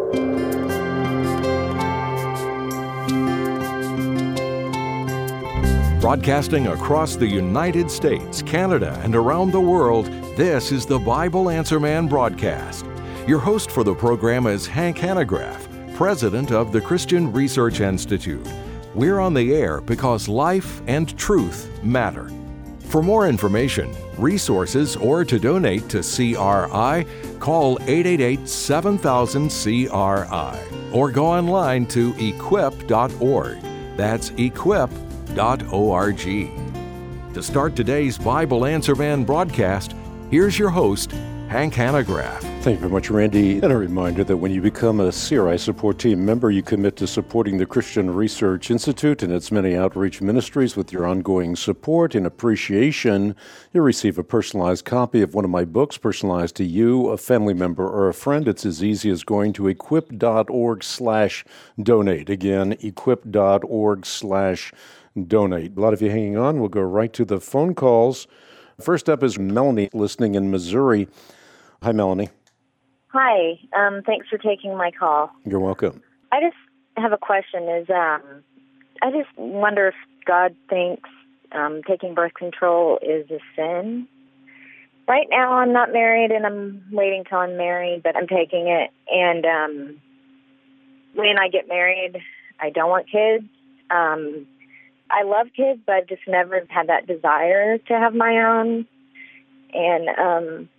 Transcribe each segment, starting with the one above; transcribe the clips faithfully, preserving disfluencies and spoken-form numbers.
Broadcasting across the United States, Canada, and around the world, this is the Bible Answer Man broadcast. Your host for the program is Hank Hanegraaff, president of the Christian Research Institute. We're on the air because life and truth matter. For more information, resources, or to donate to C R I, call eight eight eight, seven thousand, C R I or go online to equip dot org. That's equip dot org. To start today's Bible Answer Man broadcast, here's your host, Hank Hanegraaff. Thank you very much, Randy. And a reminder that when you become a C R I support team member, you commit to supporting the Christian Research Institute and its many outreach ministries with your ongoing support and appreciation. You'll receive a personalized copy of one of my books, personalized to you, a family member, or a friend. It's as easy as going to equip dot org slash donate. Again, equip dot org slash donate. A lot of you hanging on. We'll go right to the phone calls. First up is Melanie, listening in Missouri. Hi, Melanie. Hi. Um, thanks for taking my call. You're welcome. I just have a question. Is um, I just wonder if God thinks um, taking birth control is a sin. Right now, I'm not married, and I'm waiting till I'm married, but I'm taking it. And um, when I get married, I don't want kids. Um, I love kids, but I've just never had that desire to have my own. And um,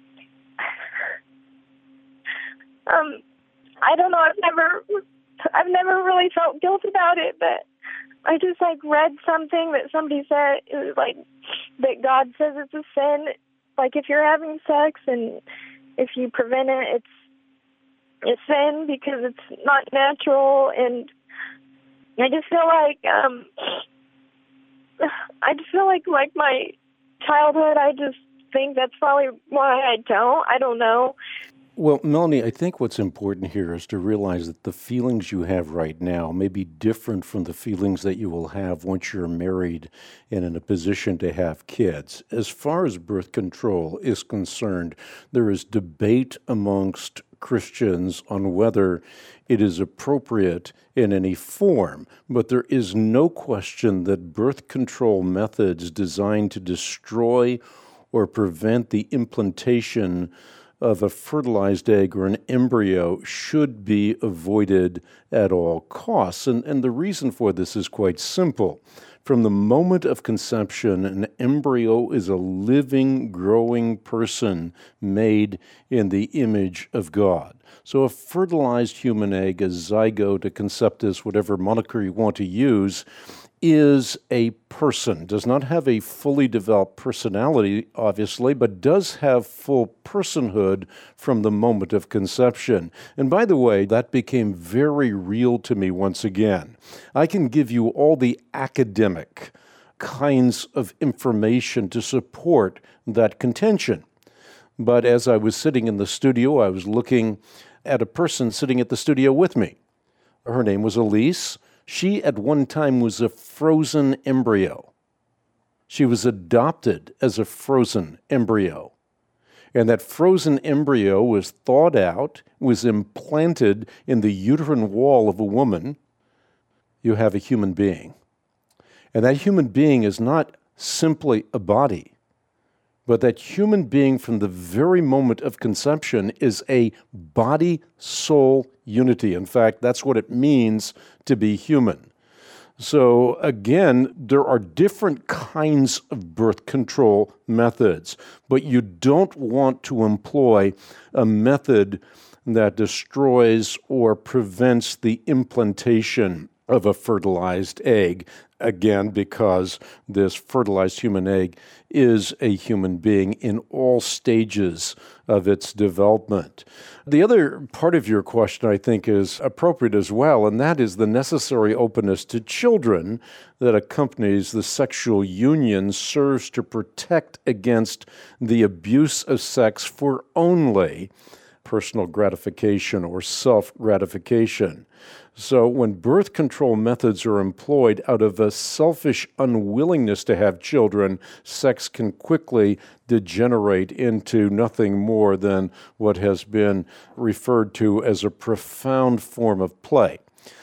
um, I don't know. I've never, I've never really felt guilt about it. But I just like read something that somebody said, it was like that God says it's a sin. Like if you're having sex and if you prevent it, it's it's sin because it's not natural. And I just feel like um, I just feel like like my childhood. I just think that's probably why I don't. I don't know. Well, Melanie, I think what's important here is to realize that the feelings you have right now may be different from the feelings that you will have once you're married and in a position to have kids. As far as birth control is concerned, there is debate amongst Christians on whether it is appropriate in any form, but there is no question that birth control methods designed to destroy or prevent the implantation of a fertilized egg or an embryo should be avoided at all costs. And, and the reason for this is quite simple. From the moment of conception, an embryo is a living, growing person made in the image of God. So a fertilized human egg, a zygote, a conceptus, whatever moniker you want to use, is a person, does not have a fully developed personality, obviously, but does have full personhood from the moment of conception. And by the way, that became very real to me once again. I can give you all the academic kinds of information to support that contention. But as I was sitting in the studio, I was looking at a person sitting at the studio with me. Her name was Elise. She at one time was a frozen embryo. She was adopted as a frozen embryo. And that frozen embryo was thawed out, was implanted in the uterine wall of a woman. You have a human being. And that human being is not simply a body, but that human being from the very moment of conception is a body-soul unity. In fact, that's what it means to be human. So again, there are different kinds of birth control methods, but you don't want to employ a method that destroys or prevents the implantation of a fertilized egg. Again, because this fertilized human egg is a human being in all stages of its development. The other part of your question, I think, is appropriate as well, and that is the necessary openness to children that accompanies the sexual union serves to protect against the abuse of sex for only personal gratification or self-gratification. So when birth control methods are employed out of a selfish unwillingness to have children, sex can quickly degenerate into nothing more than what has been referred to as a profound form of play.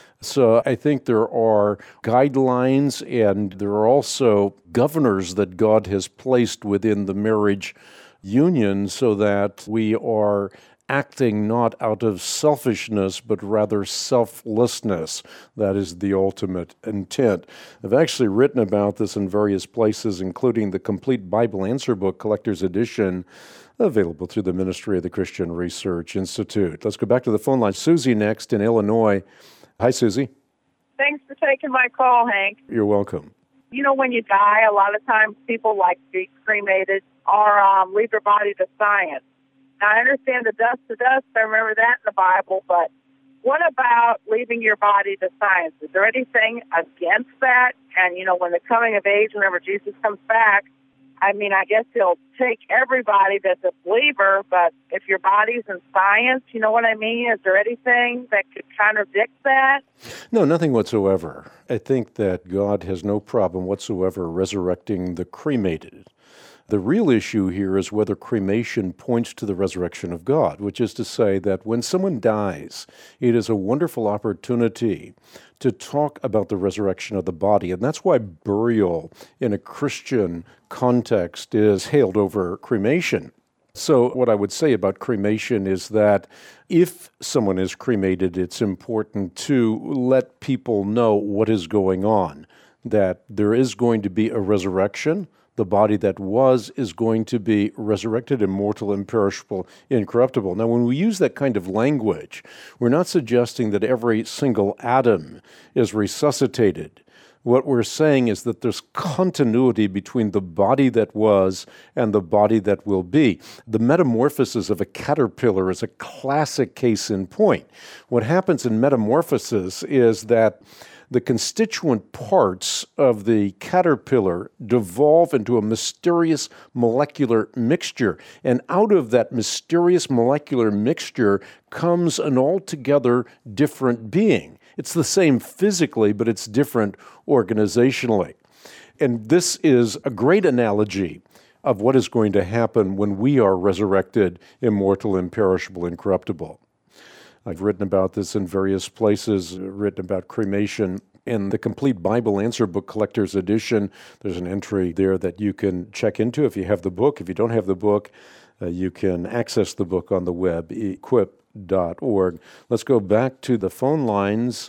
So I think there are guidelines and there are also governors that God has placed within the marriage union so that we are acting not out of selfishness, but rather selflessness. That is the ultimate intent. I've actually written about this in various places, including the Complete Bible Answer Book, Collector's Edition, available through the Ministry of the Christian Research Institute. Let's go back to the phone line. Susie next in Illinois. Hi, Susie. Thanks for taking my call, Hank. You're welcome. You know, when you die, a lot of times people like to be cremated or um, leave their body to science. Now, I understand the dust to dust. I remember that in the Bible, but what about leaving your body to science? Is there anything against that? And, you know, when the coming of age, whenever Jesus comes back, I mean, I guess he'll take everybody that's a believer, but if your body's in science, you know what I mean? Is there anything that could contradict that? No, nothing whatsoever. I think that God has no problem whatsoever resurrecting the cremated. The real issue here is whether cremation points to the resurrection of God, which is to say that when someone dies, it is a wonderful opportunity to talk about the resurrection of the body. And that's why burial in a Christian context is hailed over cremation. So what I would say about cremation is that if someone is cremated, it's important to let people know what is going on, that there is going to be a resurrection. The body that was is going to be resurrected, immortal, imperishable, incorruptible. Now, when we use that kind of language, we're not suggesting that every single atom is resuscitated. What we're saying is that there's continuity between the body that was and the body that will be. The metamorphosis of a caterpillar is a classic case in point. What happens in metamorphosis is that the constituent parts of the caterpillar devolve into a mysterious molecular mixture. And out of that mysterious molecular mixture comes an altogether different being. It's the same physically, but it's different organizationally. And this is a great analogy of what is going to happen when we are resurrected, immortal, imperishable, incorruptible. I've written about this in various places, written about cremation. In the Complete Bible Answer Book Collector's Edition, there's an entry there that you can check into if you have the book. If you don't have the book, uh, you can access the book on the web, equip dot org. Let's go back to the phone lines.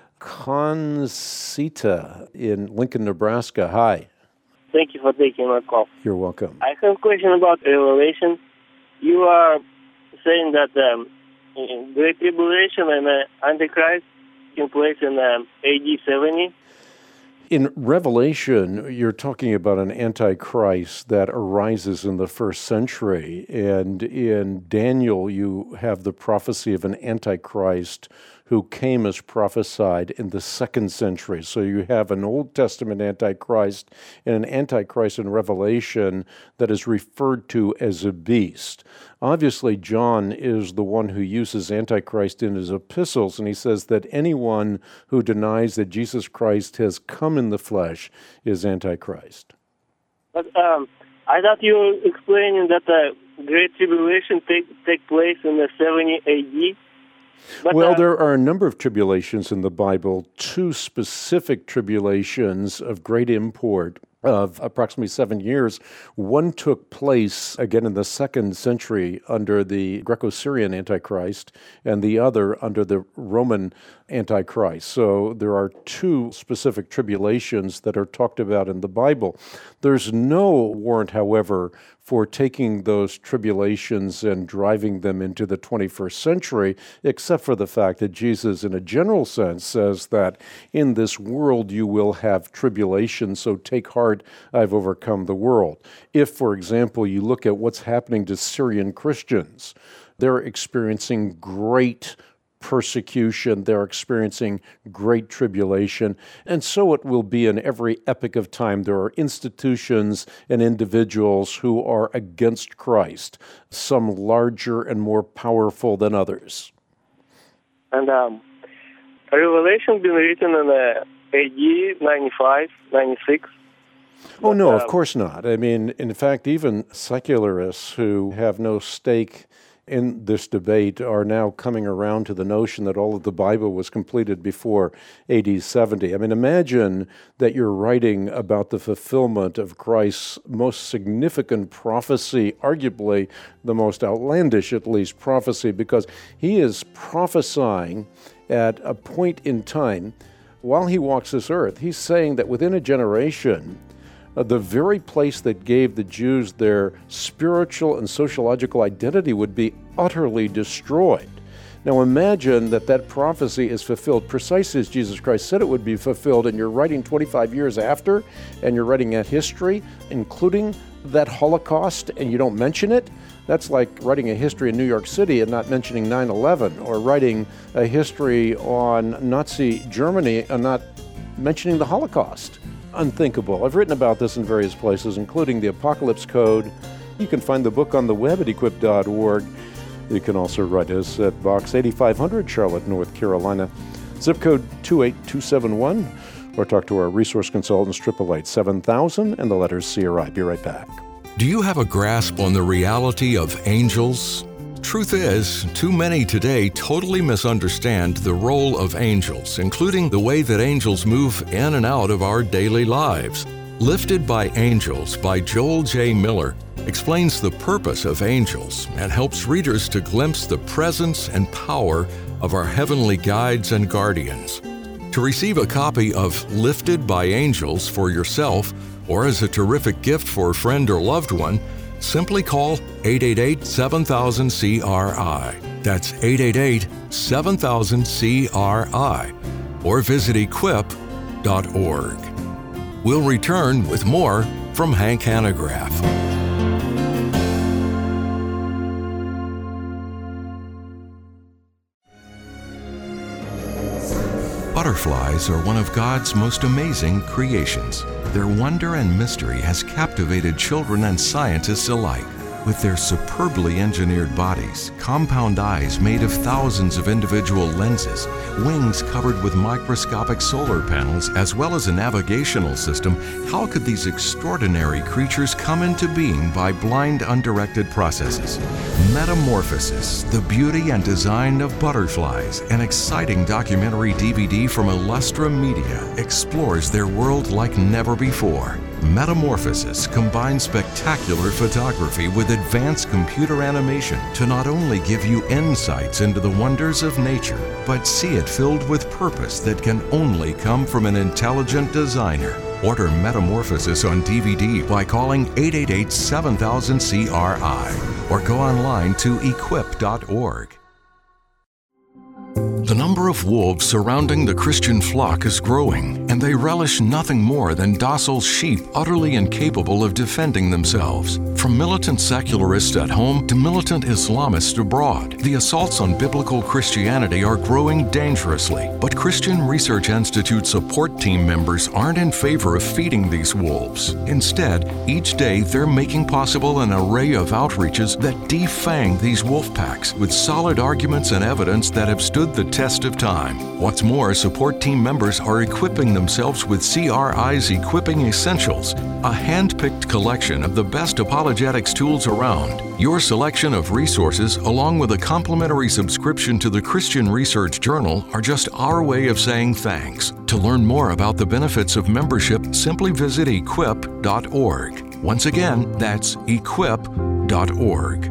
Concita in Lincoln, Nebraska. Hi. Thank you for taking my call. You're welcome. I have a question about Revelation. You are saying that um, Great Tribulation and uh, Antichrist taking place in um, A D seventy. In Revelation, you're talking about an Antichrist that arises in the first century. And in Daniel, you have the prophecy of an Antichrist who came as prophesied in the second century. So you have an Old Testament Antichrist and an Antichrist in Revelation that is referred to as a beast. Obviously, John is the one who uses Antichrist in his epistles, and he says that anyone who denies that Jesus Christ has come in the flesh is Antichrist. But um, I thought you were explaining that the Great Tribulation take take place in the seventy A D. But, well, uh, there are a number of tribulations in the Bible, two specific tribulations of great import of approximately seven years. One took place, again, in the second century under the Greco-Syrian Antichrist, and the other under the Roman Antichrist. So there are two specific tribulations that are talked about in the Bible. There's no warrant, however, for taking those tribulations and driving them into the twenty-first century, except for the fact that Jesus, in a general sense, says that in this world you will have tribulation, so take heart, I've overcome the world. If, for example, you look at what's happening to Syrian Christians, they're experiencing great persecution, they're experiencing great tribulation, and so it will be in every epoch of time. There are institutions and individuals who are against Christ, some larger and more powerful than others. And um, Revelation been written in uh, A D ninety-five, ninety-six. Oh, no, But, of course not. I mean, in fact, even secularists who have no stake in this debate are now coming around to the notion that all of the Bible was completed before A D seventy. I mean, imagine that you're writing about the fulfillment of Christ's most significant prophecy, arguably the most outlandish, at least, prophecy, because he is prophesying at a point in time while he walks this earth. He's saying that within a generation, Uh, the very place that gave the Jews their spiritual and sociological identity would be utterly destroyed. Now imagine that that prophecy is fulfilled precisely as Jesus Christ said it would be fulfilled, and you're writing twenty-five years after, and you're writing a history, including that Holocaust, and you don't mention it. That's like writing a history in New York City and not mentioning nine eleven, or writing a history on Nazi Germany and not mentioning the Holocaust. Unthinkable. I've written about this in various places, including the Apocalypse Code. You can find the book on the web at equip dot org. You can also write us at Box eighty-five hundred, Charlotte, North Carolina, zip code two eight two seven one, or talk to our resource consultants, eight eight eight, seven thousand, and the letters C R I. Be right back. Do you have a grasp on the reality of angels? Truth is, too many today totally misunderstand the role of angels, including the way that angels move in and out of our daily lives. Lifted by Angels by Joel J. Miller explains the purpose of angels and helps readers to glimpse the presence and power of our heavenly guides and guardians. To receive a copy of Lifted by Angels for yourself or as a terrific gift for a friend or loved one, simply call eight eight eight, seven thousand, C R I. That's eight eight eight, seven thousand, C R I. Or visit equip dot org. We'll return with more from Hank Hanegraaff. Butterflies are one of God's most amazing creations. Their wonder and mystery has captivated children and scientists alike. With their superbly engineered bodies, compound eyes made of thousands of individual lenses, wings covered with microscopic solar panels, as well as a navigational system, how could these extraordinary creatures come into being by blind, undirected processes? Metamorphosis, the beauty and design of butterflies, an exciting documentary D V D from Illustra Media, explores their world like never before. Metamorphosis combines spectacular photography with advanced computer animation to not only give you insights into the wonders of nature, but see it filled with purpose that can only come from an intelligent designer. Order Metamorphosis on D V D by calling eight eight eight, seven thousand, C R I or go online to equip dot org. The number of wolves surrounding the Christian flock is growing, and they relish nothing more than docile sheep utterly incapable of defending themselves. From militant secularists at home to militant Islamists abroad, the assaults on biblical Christianity are growing dangerously. But Christian Research Institute support team members aren't in favor of feeding these wolves. Instead, each day they're making possible an array of outreaches that defang these wolf packs with solid arguments and evidence that have stood the test of time. What's more, support team members are equipping themselves with C R I's Equipping Essentials, a hand-picked collection of the best apologetics tools around. Your selection of resources, along with a complimentary subscription to the Christian Research Journal, are just our way of saying thanks. To learn more about the benefits of membership, simply visit equip dot org. Once again, that's equip dot org.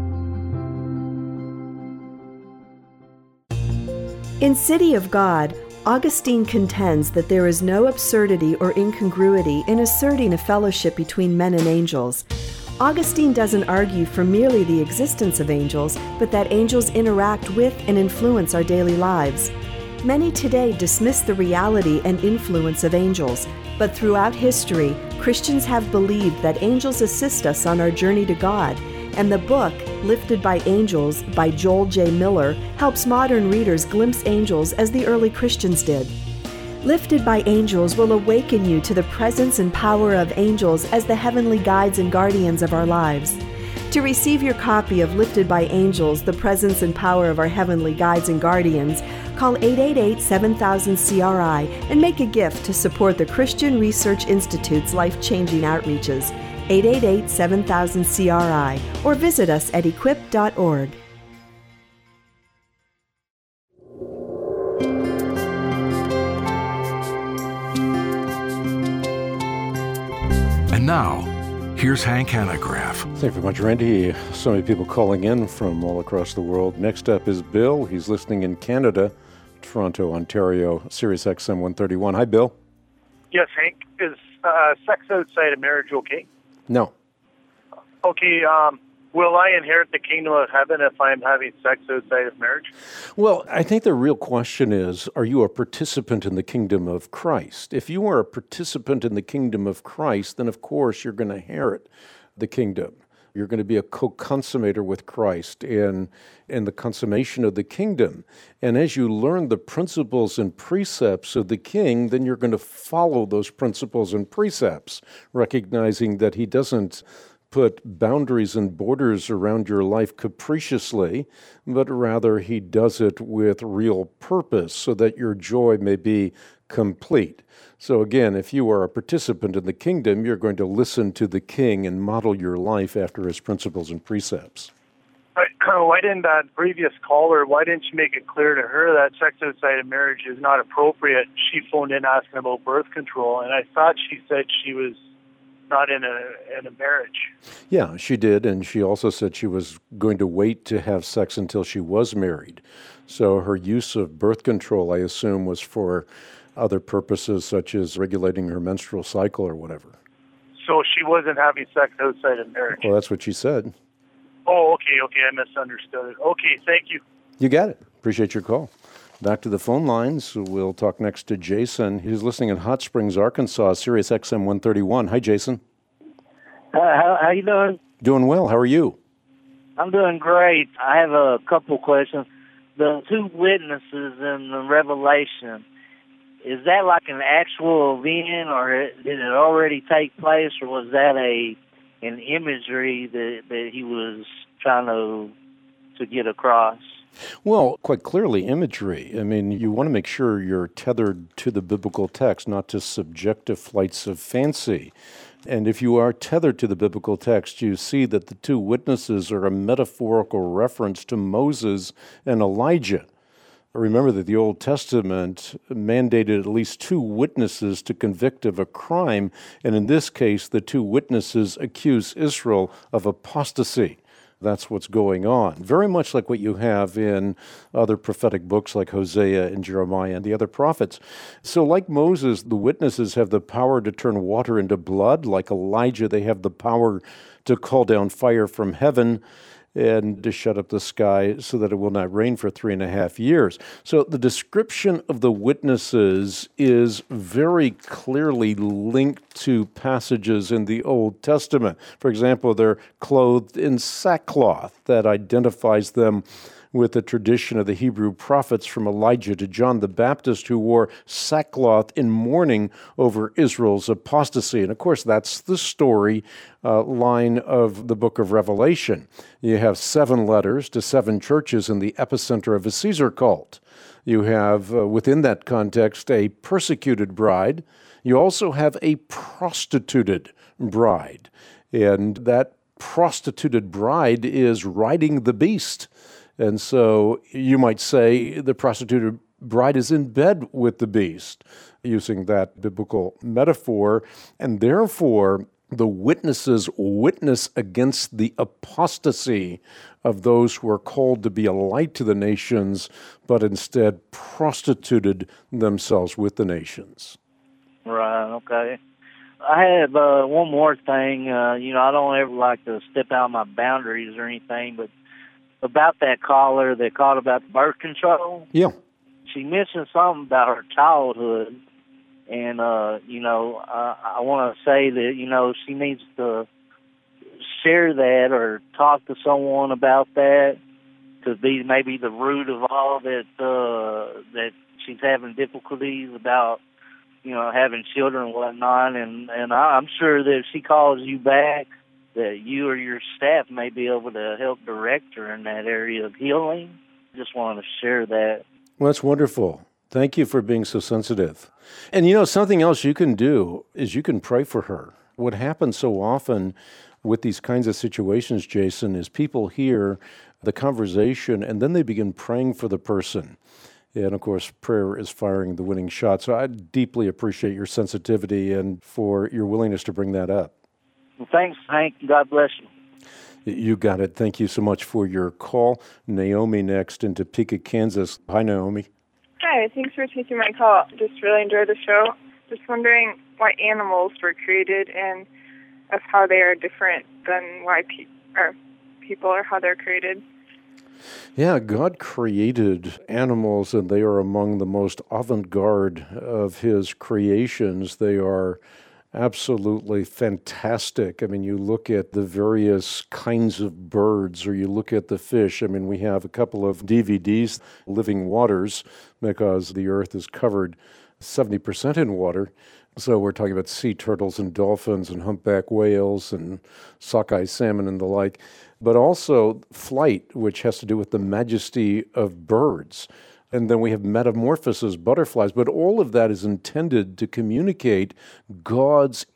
In City of God, Augustine contends that there is no absurdity or incongruity in asserting a fellowship between men and angels. Augustine doesn't argue for merely the existence of angels, but that angels interact with and influence our daily lives. Many today dismiss the reality and influence of angels, but throughout history, Christians have believed that angels assist us on our journey to God, and the book, Lifted by Angels, by Joel J. Miller, helps modern readers glimpse angels as the early Christians did. Lifted by Angels will awaken you to the presence and power of angels as the heavenly guides and guardians of our lives. To receive your copy of Lifted by Angels, the presence and power of our heavenly guides and guardians, call eight eight eight, seven thousand, C R I and make a gift to support the Christian Research Institute's life-changing outreaches. eight eight eight, seven thousand, C R I or visit us at equip dot org. And now, here's Hank Hanegraaff. Thank you very much, Randy. So many people calling in from all across the world. Next up is Bill. He's listening in Canada, Toronto, Ontario, Sirius X M one thirty-one. Hi, Bill. Yes, Hank. Is uh, sex outside of marriage okay? No. Okay, um, will I inherit the kingdom of heaven if I'm having sex outside of marriage? Well, I think the real question is, are you a participant in the kingdom of Christ? If you are a participant in the kingdom of Christ, then of course you're going to inherit the kingdom. You're going to be a co-consummator with Christ in, in the consummation of the kingdom. And as you learn the principles and precepts of the king, then you're going to follow those principles and precepts, recognizing that he doesn't put boundaries and borders around your life capriciously, but rather he does it with real purpose so that your joy may be complete. So again, if you are a participant in the kingdom, you're going to listen to the king and model your life after his principles and precepts. Why didn't that previous caller, why didn't you make it clear to her that sex outside of marriage is not appropriate? She phoned in asking about birth control, and I thought she said she was not in a in a marriage. Yeah, she did, and she also said she was going to wait to have sex until she was married. So her use of birth control, I assume, was for other purposes, such as regulating her menstrual cycle or whatever. So she wasn't having sex outside of marriage? Well, that's what she said. Oh, okay, okay, I misunderstood it. Okay, thank you. You got it. Appreciate your call. Back to the phone lines. We'll talk next to Jason. He's listening in Hot Springs, Arkansas, Sirius X M one thirty-one. Hi, Jason. Uh, how, how you doing? Doing well. How are you? I'm doing great. I have a couple questions. The two witnesses in the Revelation, is that like an actual event, or did it already take place, or was that a an imagery that, that he was trying to to get across? Well, quite clearly imagery. I mean, you want to make sure you're tethered to the biblical text, not to subjective flights of fancy. And if you are tethered to the biblical text, you see that the two witnesses are a metaphorical reference to Moses and Elijah. Remember that the Old Testament mandated at least two witnesses to convict of a crime, and in this case, the two witnesses accuse Israel of apostasy. That's what's going on. Very much like what you have in other prophetic books like Hosea and Jeremiah and the other prophets. So like Moses, the witnesses have the power to turn water into blood. Like Elijah, they have the power to call down fire from heaven and to shut up the sky so that it will not rain for three and a half years. So the description of the witnesses is very clearly linked to passages in the Old Testament. For example, they're clothed in sackcloth that identifies them with the tradition of the Hebrew prophets from Elijah to John the Baptist, who wore sackcloth in mourning over Israel's apostasy. And of course, that's the story uh, line of the book of Revelation. You have seven letters to seven churches in the epicenter of a Caesar cult. You have, uh, within that context, a persecuted bride. You also have a prostituted bride. And that prostituted bride is riding the beast. And so you might say the prostituted bride is in bed with the beast, using that biblical metaphor, and therefore the witnesses witness against the apostasy of those who are called to be a light to the nations, but instead prostituted themselves with the nations. Right, okay. I have uh, one more thing. Uh, you know, I don't ever like to step out my boundaries or anything, but about that caller that called about birth control. Yeah. She mentioned something about her childhood, and, uh, you know, uh, I want to say that, you know, she needs to share that or talk to someone about that could be maybe the root of all that uh, that she's having difficulties about, you know, having children and whatnot. And, and I'm sure that if she calls you back, that you or your staff may be able to help direct her in that area of healing. Just wanted to share that. Well, that's wonderful. Thank you for being so sensitive. And you know, something else you can do is you can pray for her. What happens so often with these kinds of situations, Jason, is people hear the conversation and then they begin praying for the person. And of course, prayer is firing the winning shot. So I deeply appreciate your sensitivity and for your willingness to bring that up. Well, thanks, Hank. God bless you. You got it. Thank you so much for your call. Naomi next in Topeka, Kansas. Hi, Naomi. Hi, thanks for taking my call. Just really enjoyed the show. Just wondering why animals were created and of how they are different than why pe- or people or how they're created. Yeah, God created animals, and they are among the most avant-garde of His creations. They are absolutely fantastic. I mean, you look at the various kinds of birds, or you look at the fish. I mean, we have a couple of D V Ds, Living Waters, because the earth is covered seventy percent in water. So we're talking about sea turtles and dolphins and humpback whales and sockeye salmon and the like, but also flight, which has to do with the majesty of birds. And then we have metamorphosis, butterflies, but all of that is intended to communicate God's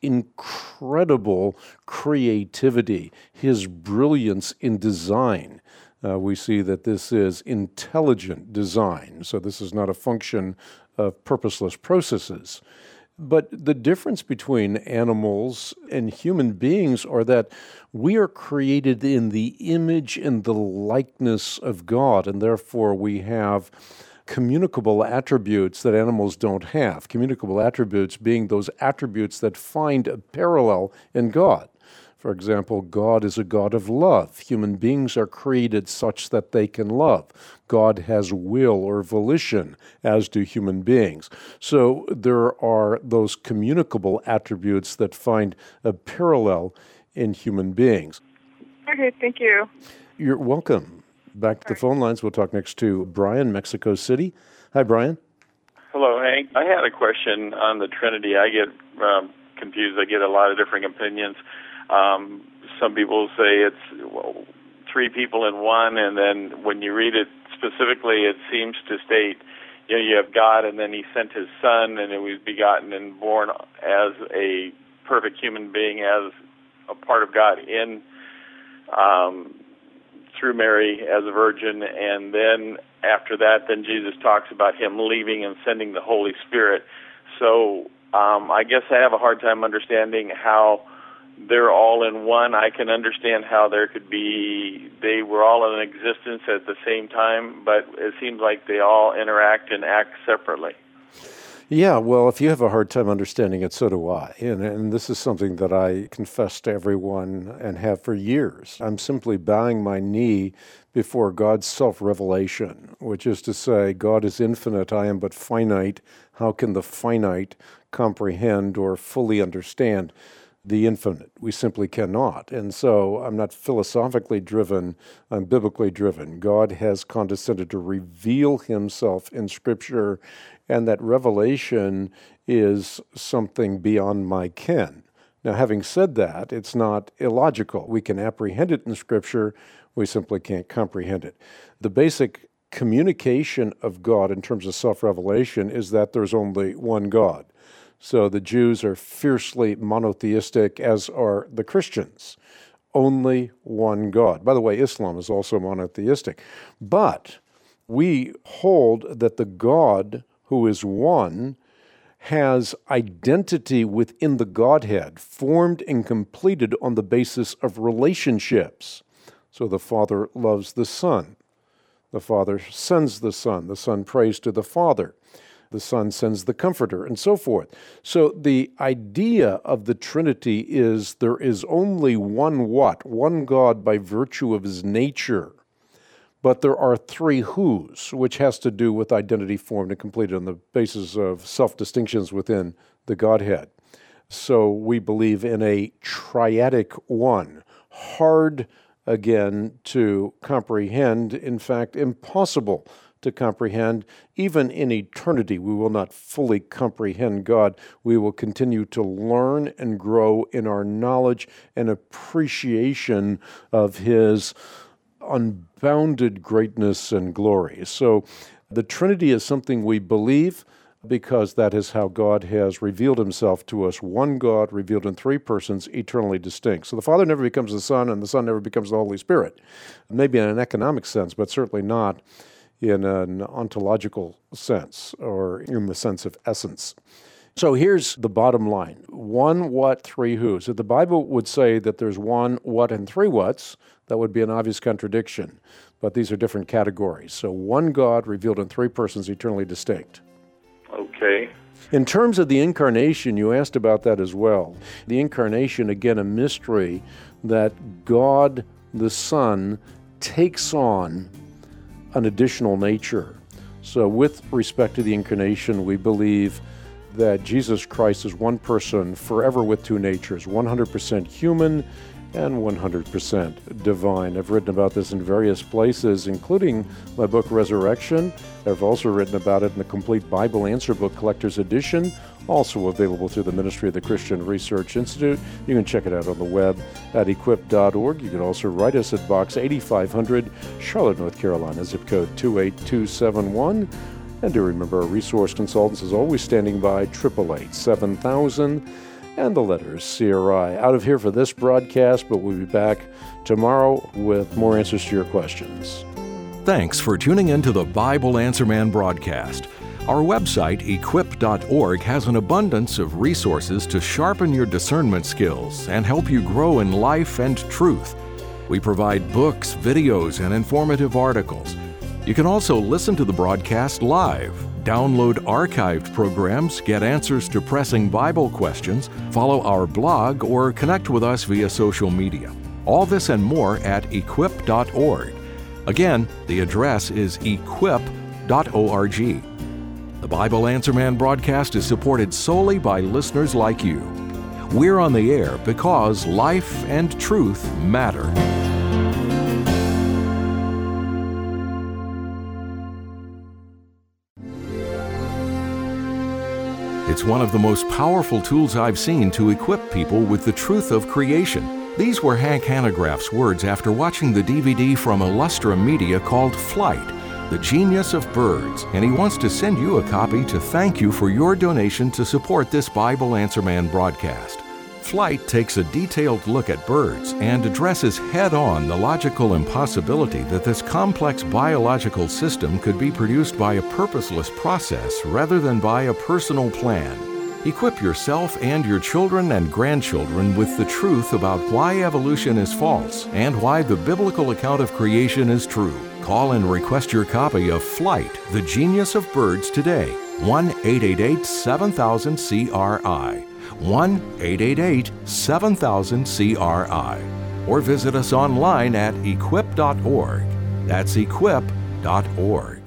incredible creativity, His brilliance in design. Uh, we see that this is intelligent design, so this is not a function of purposeless processes. But the difference between animals and human beings are that we are created in the image and the likeness of God, and therefore we have communicable attributes that animals don't have. Communicable attributes being those attributes that find a parallel in God. For example, God is a God of love. Human beings are created such that they can love. God has will or volition, as do human beings. So there are those communicable attributes that find a parallel in human beings. Okay, thank you. You're welcome. Back to the phone lines. We'll talk next to Brian, Mexico City. Hi, Brian. Hello, Hank. I had a question on the Trinity. I get um, confused. I get a lot of different opinions. Um, some people say it's well, three people in one, and then when you read it specifically, it seems to state, you know, you have God, and then He sent His Son, and He was begotten and born as a perfect human being, as a part of God in um, through Mary as a virgin, and then after that, then Jesus talks about Him leaving and sending the Holy Spirit. So um, I guess I have a hard time understanding how they're all in one. I can understand how there could be, they were all in existence at the same time, but it seems like they all interact and act separately. Yeah, well, if you have a hard time understanding it, so do I. And, and this is something that I confess to everyone and have for years. I'm simply bowing my knee before God's self-revelation, which is to say, God is infinite, I am but finite. How can the finite comprehend or fully understand the infinite? We simply cannot. And so I'm not philosophically driven, I'm biblically driven. God has condescended to reveal Himself in Scripture, and that revelation is something beyond my ken. Now, having said that, it's not illogical. We can apprehend it in Scripture, we simply can't comprehend it. The basic communication of God in terms of self-revelation is that there's only one God. So the Jews are fiercely monotheistic, as are the Christians. Only one God. By the way, Islam is also monotheistic. But we hold that the God who is one has identity within the Godhead, formed and completed on the basis of relationships. So the Father loves the Son. The Father sends the Son. The Son prays to the Father. The Son sends the Comforter, and so forth. So the idea of the Trinity is there is only one what? One God by virtue of His nature. But there are three whos, which has to do with identity formed and completed on the basis of self-distinctions within the Godhead. So we believe in a triadic one, hard, again, to comprehend, in fact, impossible to comprehend. Even in eternity, we will not fully comprehend God. We will continue to learn and grow in our knowledge and appreciation of His unbounded greatness and glory. So the Trinity is something we believe because that is how God has revealed Himself to us. One God revealed in three persons, eternally distinct. So the Father never becomes the Son, and the Son never becomes the Holy Spirit. Maybe in an economic sense, but certainly not in an ontological sense or in the sense of essence. So here's the bottom line. One what, three who's. If the Bible would say that there's one what and three whats, that would be an obvious contradiction. But these are different categories. So one God revealed in three persons, eternally distinct. Okay. In terms of the incarnation, you asked about that as well. The incarnation, again, a mystery that God the Son takes on an additional nature. So with respect to the incarnation, we believe that Jesus Christ is one person forever with two natures, one hundred percent human and one hundred percent divine. I've written about this in various places, including my book Resurrection. I've also written about it in the Complete Bible Answer Book Collector's Edition, also available through the Ministry of the Christian Research Institute. You can check it out on the web at equip dot org. You can also write us at Box eighty-five hundred, Charlotte, North Carolina, zip code two eight two seven one. And do remember, our resource consultants is always standing by, eight eight eight, seven thousand, and the letters C R I. Out of here for this broadcast, but we'll be back tomorrow with more answers to your questions. Thanks for tuning in to the Bible Answer Man broadcast. Our website, equip dot org, has an abundance of resources to sharpen your discernment skills and help you grow in life and truth. We provide books, videos, and informative articles. You can also listen to the broadcast live, download archived programs, get answers to pressing Bible questions, follow our blog, or connect with us via social media. All this and more at equip dot org. Again, the address is equip dot org. The Bible Answer Man broadcast is supported solely by listeners like you. We're on the air because life and truth matter. It's one of the most powerful tools I've seen to equip people with the truth of creation. These were Hank Hanegraaff's words after watching the D V D from Illustra Media called Flight, The Genius of Birds, and he wants to send you a copy to thank you for your donation to support this Bible Answer Man broadcast. Flight takes a detailed look at birds and addresses head-on the logical impossibility that this complex biological system could be produced by a purposeless process rather than by a personal plan. Equip yourself and your children and grandchildren with the truth about why evolution is false and why the biblical account of creation is true. Call and request your copy of Flight, The Genius of Birds today. one eight eight eight, seven thousand, C R I. one eight eight eight, seven thousand, C R I. Or visit us online at equip dot org. That's equip dot org.